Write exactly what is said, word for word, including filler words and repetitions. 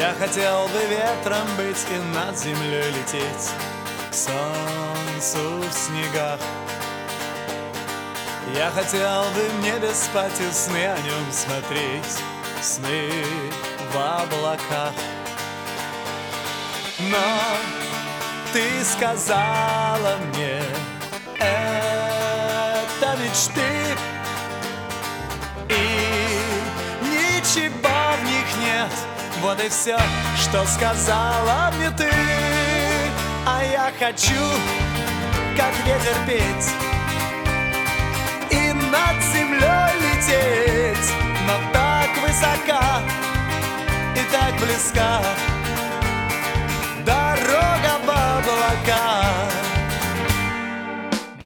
Я хотел бы ветром быть и над землей лететь, к солнцу в снегах. Я хотел бы в небе спать и сны о нем смотреть, сны в облаках. Но ты сказала мне, это мечты, и ничего в них нет. Вот и все, что сказала мне ты. А я хочу, как ветер, петь и над землей лететь, но так высока и так близка.